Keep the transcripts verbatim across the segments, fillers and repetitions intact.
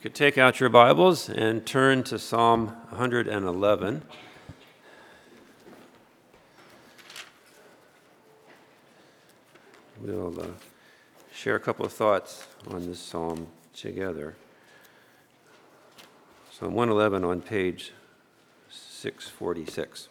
could take out your Bibles and turn to Psalm one hundred eleven. We'll uh, share a couple of thoughts on this psalm together. Psalm one eleven on page six forty-six.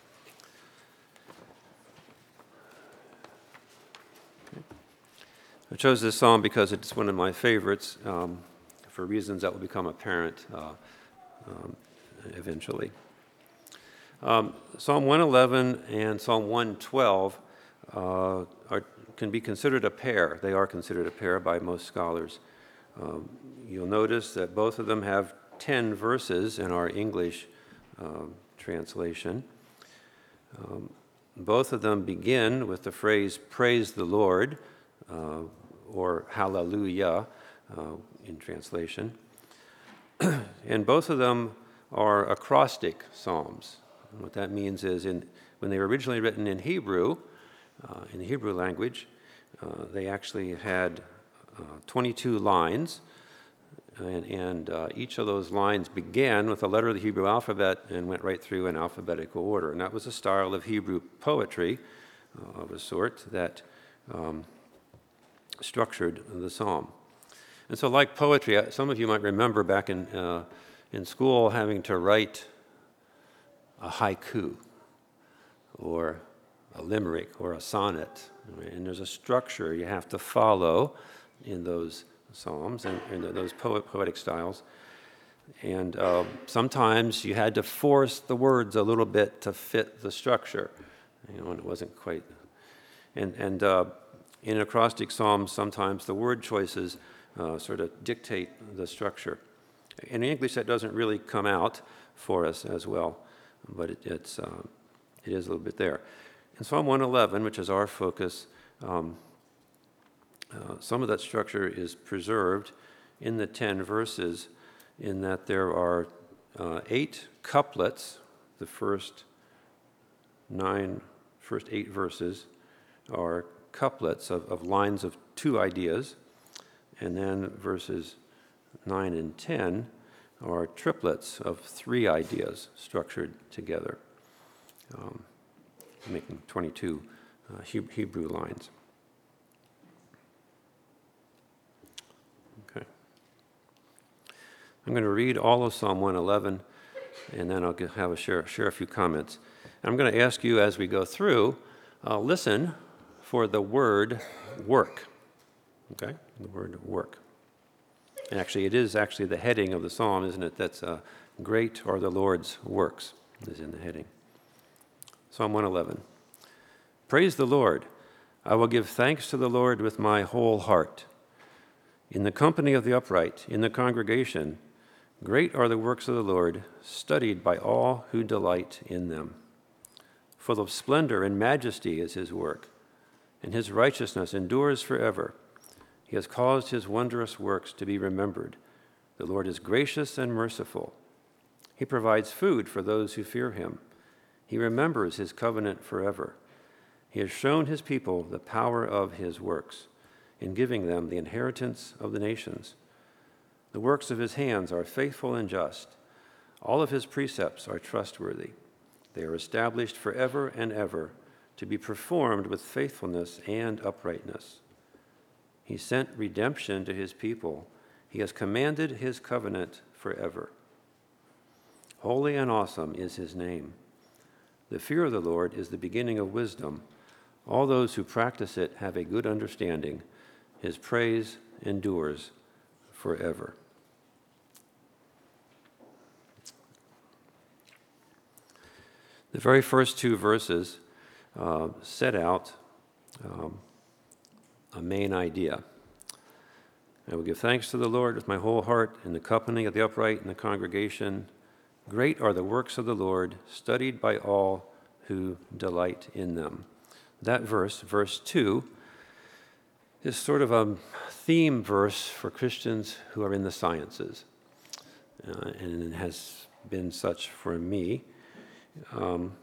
I chose this psalm because it's one of my favorites, um, for reasons that will become apparent uh, um, eventually. Um, Psalm one eleven and Psalm one twelve uh, are, can be considered a pair. They are considered a pair by most scholars. Um, you'll notice that both of them have ten verses in our English um, translation. Um, both of them begin with the phrase, "Praise the Lord," uh, or "Hallelujah" uh, in translation. And both of them are acrostic psalms. And what that means is in, when they were originally written in Hebrew, uh, in the Hebrew language, uh, they actually had uh, twenty-two lines, and, and uh, each of those lines began with a letter of the Hebrew alphabet and went right through in alphabetical order. And that was a style of Hebrew poetry uh, of a sort that um, structured the psalm. And so like poetry, some of you might remember back in, uh, in school having to write a haiku or a limerick or a sonnet. And there's a structure you have to follow in those psalms and in those poet, poetic styles. And uh, sometimes you had to force the words a little bit to fit the structure, you know, and it wasn't quite. And, and uh, in acrostic psalms, sometimes the word choices uh, sort of dictate the structure. In English, that doesn't really come out for us as well, but it, it's, uh, it is a little bit there. In Psalm one eleven, which is our focus, um, uh, some of that structure is preserved in the ten verses, in that there are uh, eight couplets. The first nine, first eight verses are couplets of, of lines of two ideas, and then verses nine and ten are triplets of three ideas structured together, um, making twenty-two uh, Hebrew lines. Okay. I'm going to read all of Psalm one eleven, and then I'll have a share, share a few comments. And I'm going to ask you as we go through, uh, listen for the word work. Okay, the word work. And actually, it is actually the heading of the psalm, isn't it? That's uh, "Great are the Lord's works," is in the heading. Psalm one eleven. Praise the Lord. I will give thanks to the Lord with my whole heart. In the company of the upright, in the congregation, great are the works of the Lord, studied by all who delight in them. Full of splendor and majesty is his work, and his righteousness endures forever. He has caused his wondrous works to be remembered. The Lord is gracious and merciful. He provides food for those who fear him. He remembers his covenant forever. He has shown his people the power of his works, in giving them the inheritance of the nations. The works of his hands are faithful and just. All of his precepts are trustworthy. They are established forever and ever, to be performed with faithfulness and uprightness. He sent redemption to his people. He has commanded his covenant forever. Holy and awesome is his name. The fear of the Lord is the beginning of wisdom. All those who practice it have a good understanding. His praise endures forever. The very first two verses uh, set out um, a main idea. I will give thanks to the Lord with my whole heart, in the company of the upright in the congregation. Great are the works of the Lord, studied by all who delight in them. That verse, verse two, is sort of a theme verse for Christians who are in the sciences, uh, and it has been such for me um,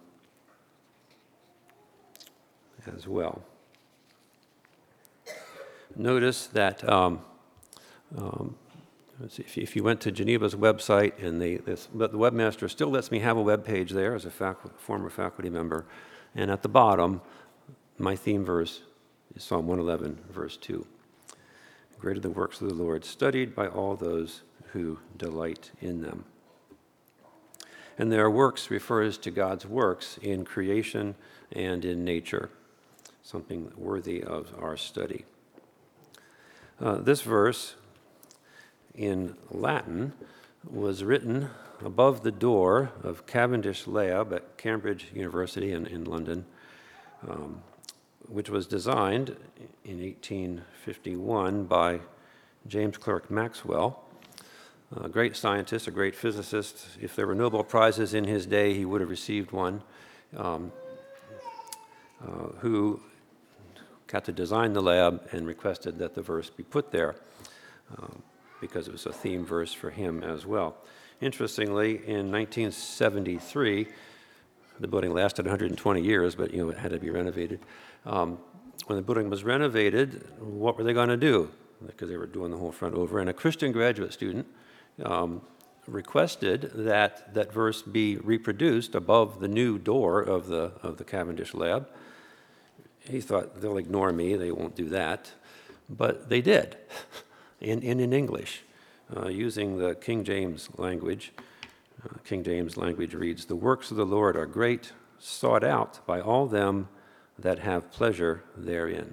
as well. Notice that um, um, If you, if you went to Geneva's website, and they, this, but the webmaster still lets me have a web page there as a facu- former faculty member, and at the bottom, my theme verse is Psalm one eleven, verse two. Great are the works of the Lord, studied by all those who delight in them. And their works refers to God's works in creation and in nature, something worthy of our study. Uh, this verse in Latin was written above the door of Cavendish Lab at Cambridge University in, in London, um, which was designed in eighteen fifty-one by James Clerk Maxwell, a great scientist, a great physicist. If there were Nobel Prizes in his day, he would have received one, um, uh, who got to design the lab and requested that the verse be put there um, because it was a theme verse for him as well. Interestingly, in nineteen seventy-three, the building lasted one hundred twenty years, but you know it had to be renovated. Um, when the building was renovated, what were they going to do? Because they were doing the whole front over. And a Christian graduate student um, requested that that verse be reproduced above the new door of the, of the Cavendish Lab. He thought, they'll ignore me, they won't do that. But they did, in, in, in English, uh, using the King James language. Uh, King James language reads, "The works of the Lord are great, sought out by all them that have pleasure therein."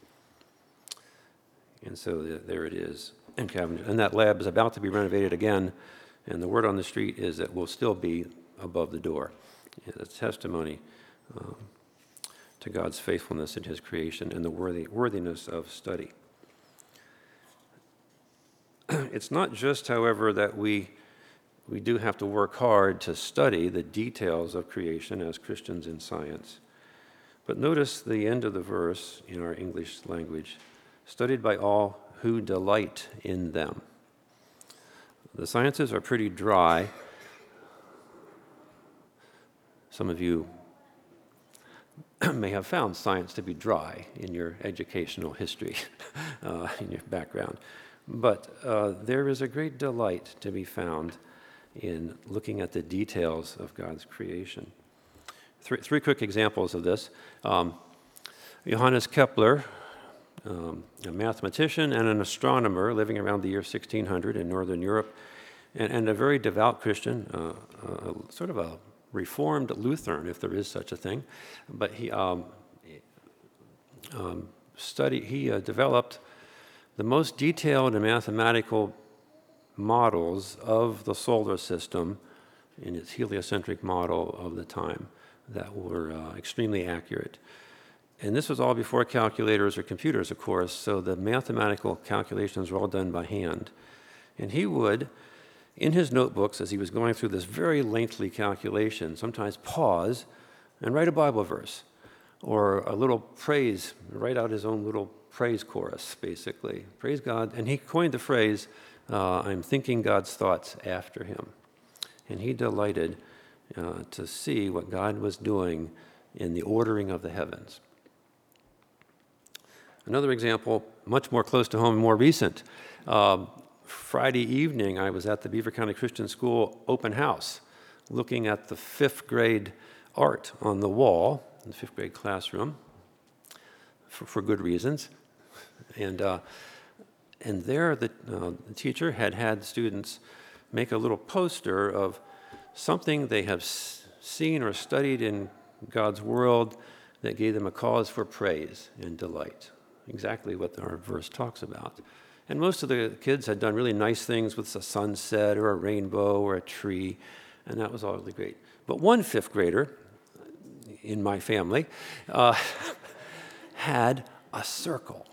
And so the, there it is in Cavendish. And that lab is about to be renovated again, and the word on the street is that we'll still be above the door. It's a testimony um, to God's faithfulness in his creation and the worthy, worthiness of study. It's not just, however, that we we do have to work hard to study the details of creation as Christians in science. But notice the end of the verse in our English language, studied by all who delight in them. The sciences are pretty dry. Some of you may have found science to be dry in your educational history, uh, in your background. But uh, there is a great delight to be found in looking at the details of God's creation. Three, three quick examples of this. Um, Johannes Kepler, um, a mathematician and an astronomer living around the year sixteen hundred in Northern Europe, and, and a very devout Christian, uh, uh, sort of a Reformed Lutheran, if there is such a thing. But he um, um, studied, he uh, developed the most detailed and mathematical models of the solar system in its heliocentric model of the time that were uh, extremely accurate. And this was all before calculators or computers, of course, so the mathematical calculations were all done by hand. And he would, in his notebooks, as he was going through this very lengthy calculation, sometimes pause and write a Bible verse or a little praise, write out his own little praise chorus, basically. Praise God. And he coined the phrase, uh, "I'm thinking God's thoughts after him." And he delighted uh, to see what God was doing in the ordering of the heavens. Another example, much more close to home, more recent. Um, Friday evening, I was at the Beaver County Christian School open house, looking at the fifth grade art on the wall in the fifth grade classroom, for, for good reasons. And uh, and there, the, uh, the teacher had had students make a little poster of something they have s- seen or studied in God's world that gave them a cause for praise and delight. Exactly what our verse talks about. And most of the kids had done really nice things with a sunset or a rainbow or a tree, and that was all really great. But one fifth grader in my family uh, had a circle.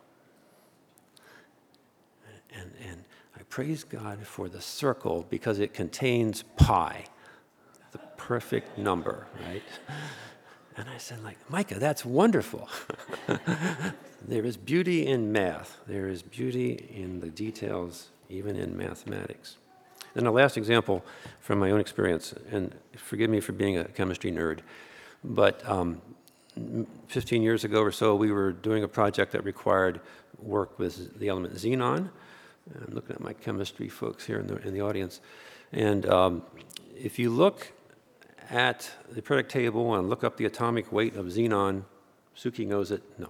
And, and I praise God for the circle because it contains pi, the perfect number, right? And I said, like, Micah, that's wonderful. There is beauty in math. There is beauty in the details, even in mathematics. And the last example from my own experience, and forgive me for being a chemistry nerd, but um, fifteen years ago or so, we were doing a project that required work with the element xenon I'm looking at my chemistry folks here in the, in the audience. And um, if you look at the periodic table and look up the atomic weight of xenon, Suki knows it. No,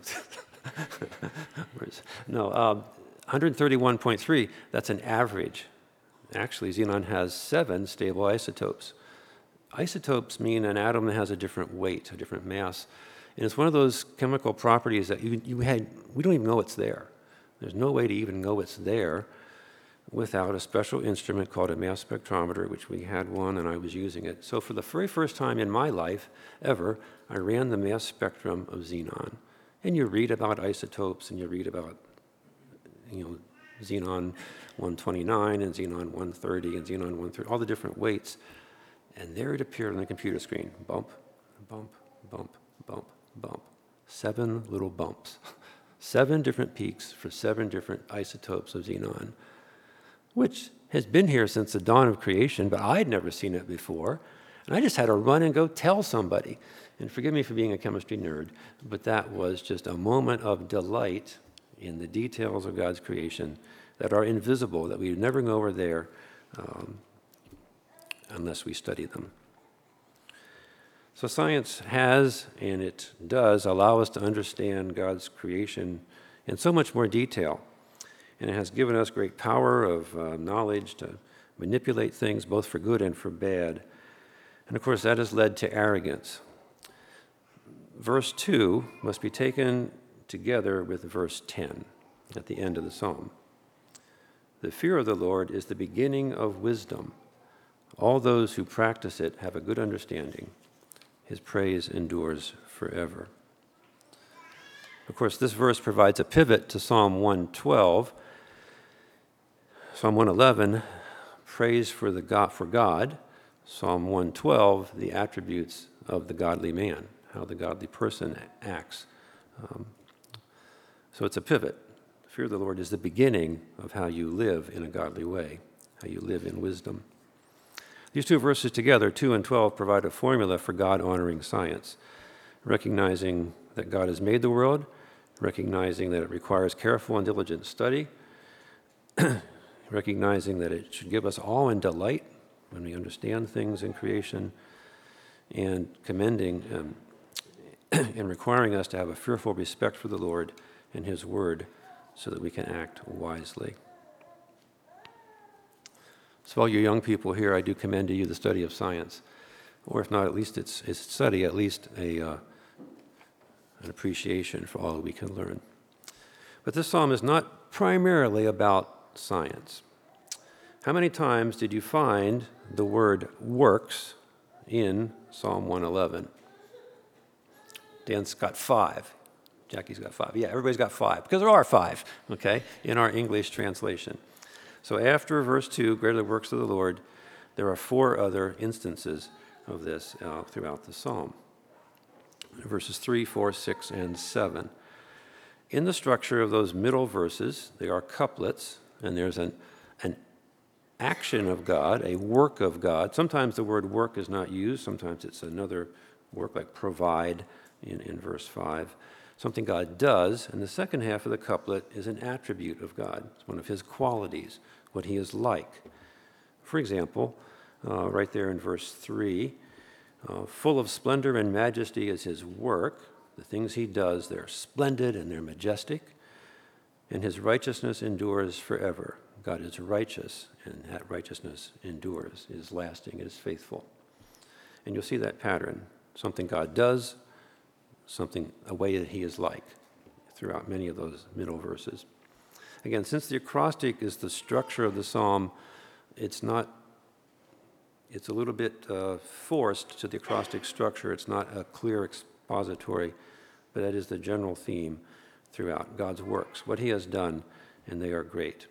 no um, one hundred thirty-one point three, that's an average. Actually, xenon has seven stable isotopes. Isotopes mean an atom that has a different weight, a different mass. And it's one of those chemical properties that you, you had, we don't even know it's there. There's no way to even know it's there without a special instrument called a mass spectrometer, which we had one and I was using it. So for the very first time in my life ever, I ran the mass spectrum of xenon. And you read about isotopes and you read about, you know, xenon one twenty-nine and xenon one thirty and xenon one thirty, all the different weights. And there it appeared on the computer screen. Bump, bump, bump, bump, bump. Seven little bumps. Seven different peaks for seven different isotopes of xenon, which has been here since the dawn of creation, but I'd never seen it before. And I just had to run and go tell somebody. And forgive me for being a chemistry nerd, but that was just a moment of delight in the details of God's creation that are invisible, that we would never know are there um, unless we study them. So science has, and it does, allow us to understand God's creation in so much more detail. And it has given us great power of uh, knowledge to manipulate things both for good and for bad. And of course, that has led to arrogance. Verse two must be taken together with verse ten at the end of the psalm. The fear of the Lord is the beginning of wisdom. All those who practice it have a good understanding. His praise endures forever. Of course, this verse provides a pivot to Psalm one twelve. Psalm one eleven, praise for, the God, for God. Psalm one twelve, the attributes of the godly man, how the godly person acts. Um, so it's a pivot. The fear of the Lord is the beginning of how you live in a godly way, how you live in wisdom. These two verses together, two and twelve, provide a formula for God-honoring science, recognizing that God has made the world, recognizing that it requires careful and diligent study, recognizing that it should give us awe and delight when we understand things in creation, and commending um, and requiring us to have a fearful respect for the Lord and His Word so that we can act wisely. So all you young people here, I do commend to you the study of science, or if not, at least it's, it's study, at least a, uh, an appreciation for all that we can learn. But this psalm is not primarily about science. How many times did you find the word works in Psalm one eleven? Dan's got five. Jackie's got five. Yeah, everybody's got five, because there are five, okay, in our English translation. So after verse two, greater the works of the Lord, there are four other instances of this uh, throughout the psalm. Verses three, four, six, and seven. In the structure of those middle verses, they are couplets, and there's an, an action of God, a work of God. Sometimes the word work is not used. Sometimes it's another work like provide in, in verse five. Something God does, and the second half of the couplet is an attribute of God. It's one of His qualities, what He is like. For example, uh, right there in verse three, uh, full of splendor and majesty is His work. The things He does, they're splendid and they're majestic, and His righteousness endures forever. God is righteous, and that righteousness endures, is lasting, is faithful. And you'll see that pattern. Something God does, something, a way that He is like, throughout many of those middle verses. Again, since the acrostic is the structure of the psalm, it's not, it's a little bit uh, forced to the acrostic structure. It's not a clear expository, but that is the general theme throughout God's works, what He has done, and they are great.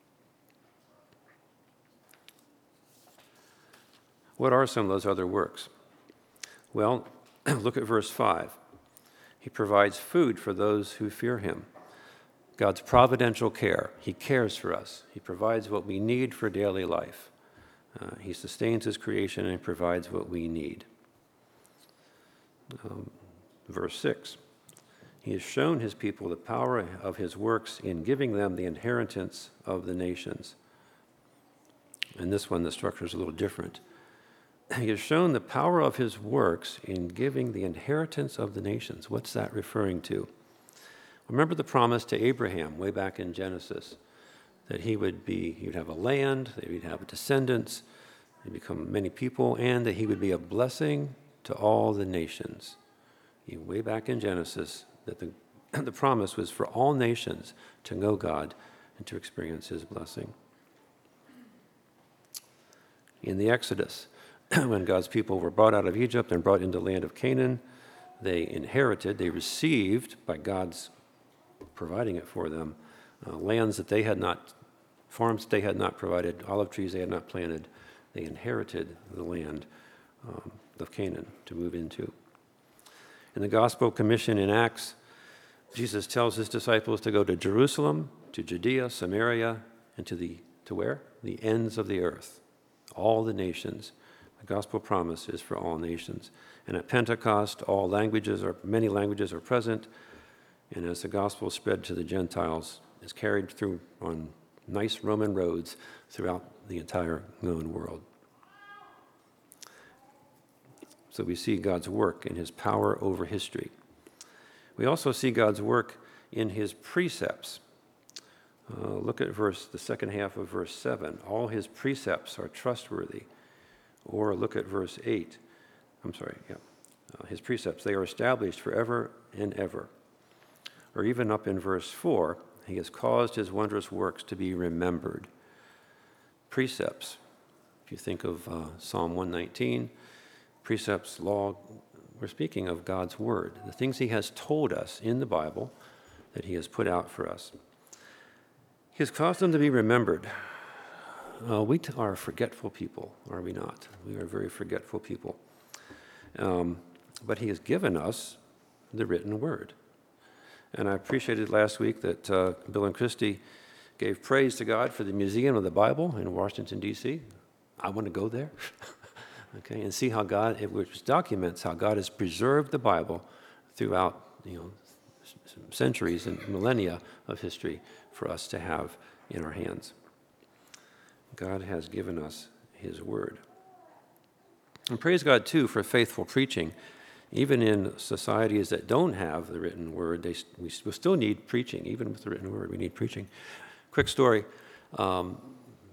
What are some of those other works? Well, look at verse five. He provides food for those who fear Him. God's providential care. He cares for us. He provides what we need for daily life. Uh, he sustains His creation and provides what we need. Um, verse six. He has shown his people the power of his works in giving them the inheritance of the nations. And this one, the structure is a little different. He has shown the power of his works in giving the inheritance of the nations. What's that referring to? Remember the promise to Abraham way back in Genesis, that he would be, he would have a land, that he would have descendants, he'd become many people, and that he would be a blessing to all the nations. He, way back in Genesis, that the, the promise was for all nations to know God and to experience his blessing. In the Exodus, when God's people were brought out of Egypt and brought into the land of Canaan, they inherited, they received, by God's providing it for them, uh, lands that they had not, farms that they had not provided, olive trees they had not planted. They inherited the land um, of Canaan to move into. In the Gospel Commission in Acts, Jesus tells his disciples to go to Jerusalem, to Judea, Samaria, and to the, to where? The ends of the earth, all the nations. The gospel promise is for all nations. And at Pentecost, all languages or many languages are present. And as the gospel spread to the Gentiles, it's carried through on nice Roman roads throughout the entire known world. So we see God's work in his power over history. We also see God's work in his precepts. Uh, look at verse, the second half of verse seven. All his precepts are trustworthy. Or look at verse eight. I'm sorry, yeah. Uh, his precepts, they are established forever and ever. Or even up in verse four, he has caused his wondrous works to be remembered. Precepts. If you think of uh, Psalm one nineteen, precepts, law, we're speaking of God's word, the things he has told us in the Bible that he has put out for us. He has caused them to be remembered. Uh, we t- are forgetful people, are we not? We are very forgetful people. Um, but he has given us the written word. And I appreciated last week that uh, Bill and Christy gave praise to God for the Museum of the Bible in Washington, D C I want to go there. Okay, and see how God, it which documents how God has preserved the Bible throughout, you know, centuries and millennia of history for us to have in our hands. God has given us his word. And praise God, too, for faithful preaching. Even in societies that don't have the written word, they, we still need preaching. Even with the written word, we need preaching. Quick story. Um,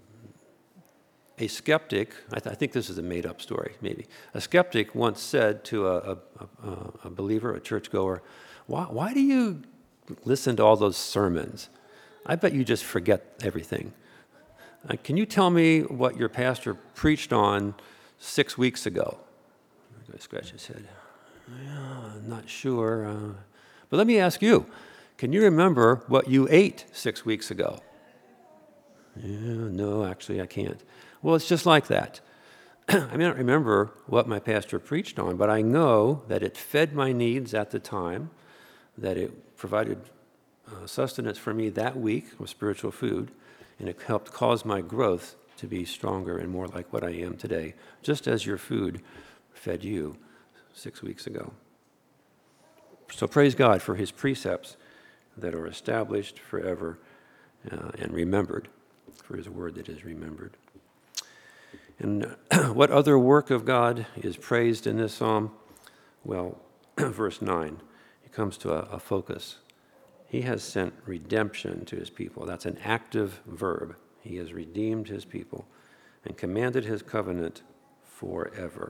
A skeptic, I, th- I think this is a made-up story, maybe. A skeptic once said to a, a, a, a believer, a churchgoer, why, why do you listen to all those sermons? I bet you just forget everything. Uh, can you tell me what your pastor preached on six weeks ago? The guy scratched his head. Yeah, I'm not sure. Uh, but let me ask you, can you remember what you ate six weeks ago? Yeah, no, actually, I can't. Well, it's just like that. I may not remember what my pastor preached on, but I know that it fed my needs at the time, that it provided uh, sustenance for me that week of spiritual food, and it helped cause my growth to be stronger and more like what I am today, just as your food fed you six weeks ago. So praise God for his precepts that are established forever uh, and remembered, for his word that is remembered. And what other work of God is praised in this psalm? Well, verse nine, it comes to a, a focus. He has sent redemption to his people. That's an active verb. He has redeemed his people and commanded his covenant forever.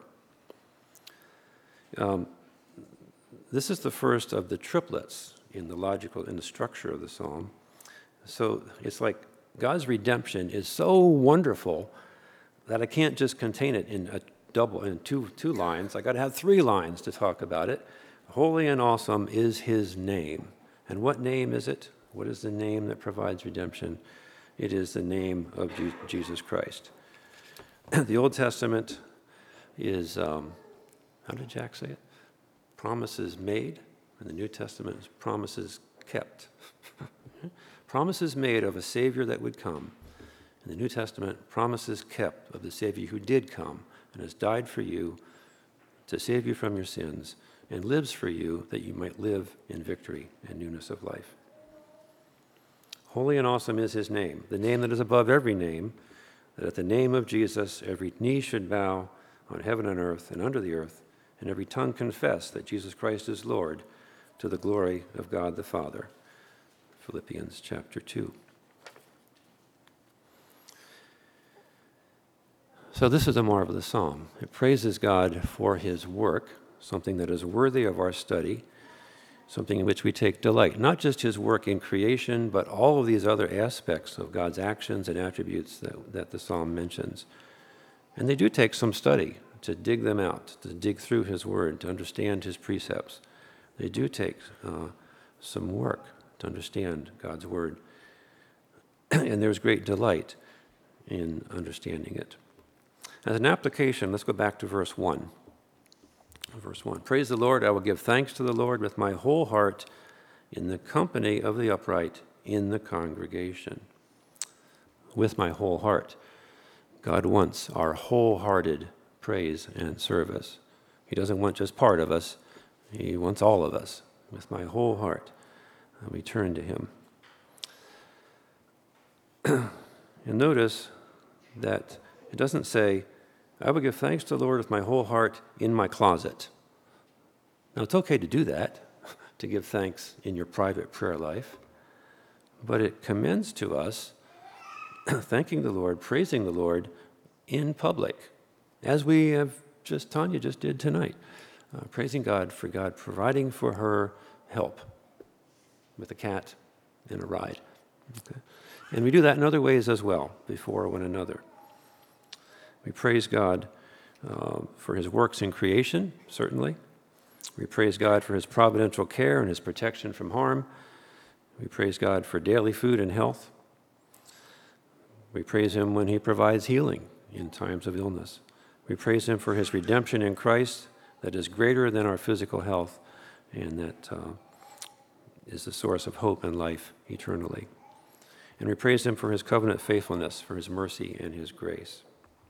Um, this is the first of the triplets in the logical, in the structure of the psalm. So it's like God's redemption is so wonderful that I can't just contain it in a double, in two, two lines. I got to have three lines to talk about it. Holy and awesome is his name. And what name is it? What is the name that provides redemption? It is the name of Je- Jesus Christ. The Old Testament is, um, how did Jack say it? Promises made. And the New Testament is promises kept. Promises made of a Savior that would come. In the New Testament, promises kept of the Savior who did come and has died for you to save you from your sins and lives for you, that you might live in victory and newness of life. Holy and awesome is his name, the name that is above every name, that at the name of Jesus every knee should bow on heaven and earth and under the earth, and every tongue confess that Jesus Christ is Lord, to the glory of God the Father. Philippians chapter two. So this is a marvelous psalm. It praises God for his work, something that is worthy of our study, something in which we take delight. Not just his work in creation, but all of these other aspects of God's actions and attributes that, that the psalm mentions. And they do take some study to dig them out, to dig through his word, to understand his precepts. They do take uh, some work to understand God's word. And there's great delight in understanding it. As an application, let's go back to verse one. Verse one, praise the Lord, I will give thanks to the Lord with my whole heart in the company of the upright in the congregation. With my whole heart. God wants our wholehearted praise and service. He doesn't want just part of us. He wants all of us. With my whole heart, we turn to him. And notice that it doesn't say, I will give thanks to the Lord with my whole heart in my closet. Now, it's okay to do that, to give thanks in your private prayer life, but it commends to us thanking the Lord, praising the Lord in public, as we have just, Tanya just did tonight, uh, praising God for God providing for her help with a cat and a ride. Okay? And we do that in other ways as well, before one another. We praise God uh, for his works in creation, certainly. We praise God for his providential care and his protection from harm. We praise God for daily food and health. We praise him when he provides healing in times of illness. We praise him for his redemption in Christ that is greater than our physical health and that uh, is the source of hope and life eternally. And we praise him for his covenant faithfulness, for his mercy and his grace.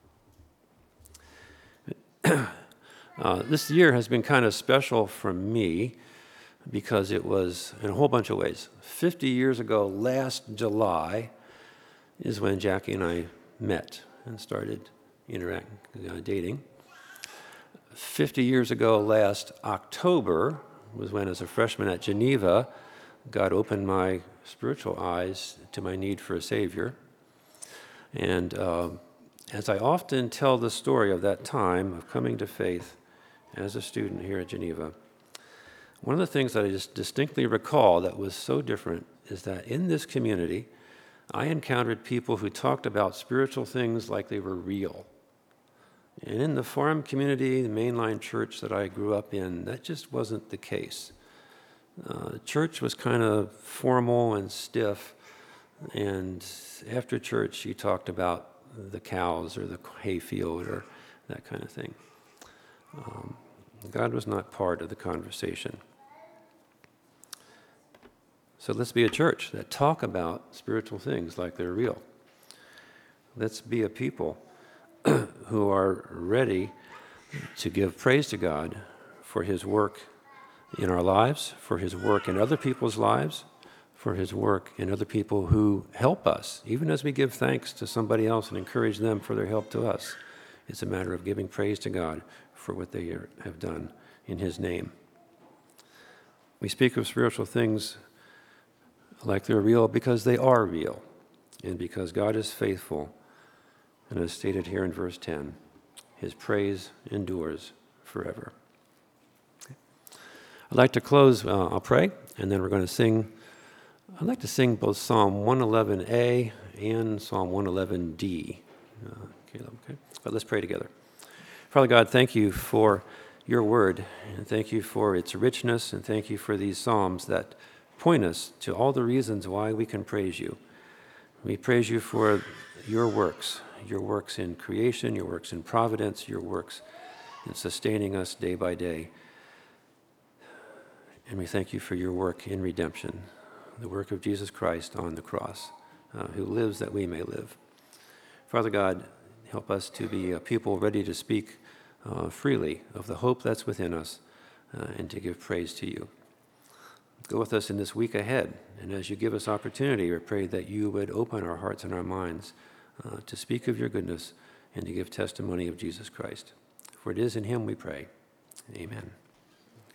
Uh, this year has been kind of special for me because it was, in a whole bunch of ways, fifty years ago, last July, is when Jackie and I met and started interacting, uh, dating. fifty years ago, last October, was when, as a freshman at Geneva, God opened my spiritual eyes to my need for a Savior. And uh, as I often tell the story of that time of coming to faith as a student here at Geneva, one of the things that I just distinctly recall that was so different is that in this community, I encountered people who talked about spiritual things like they were real. And in the farm community, the mainline church that I grew up in, that just wasn't the case. Uh, church was kind of formal and stiff, and after church, you talked about the cows or the hayfield or that kind of thing. Um, God was not part of the conversation. So let's be a church that talk about spiritual things like they're real. Let's be a people who are ready to give praise to God for his work in our lives, for his work in other people's lives, for his work in other people who help us, even as we give thanks to somebody else and encourage them for their help to us. It's a matter of giving praise to God for what they are, have done in his name. We speak of spiritual things like they're real because they are real, and because God is faithful, and as stated here in verse ten, his praise endures forever. I'd like to close, uh, I'll pray, and then we're going to sing. I'd like to sing both Psalm one eleven A and Psalm one eleven D. Uh, Caleb, okay? But let's pray together. Father God, thank you for your word, and thank you for its richness, and thank you for these psalms that point us to all the reasons why we can praise you. We praise you for your works, your works in creation, your works in providence, your works in sustaining us day by day. And we thank you for your work in redemption, the work of Jesus Christ on the cross, uh, who lives that we may live. Father God, help us to be a people ready to speak uh, freely of the hope that's within us, uh, and to give praise to you. Go with us in this week ahead, and as you give us opportunity, we pray that you would open our hearts and our minds uh, to speak of your goodness and to give testimony of Jesus Christ. For it is in him we pray. Amen.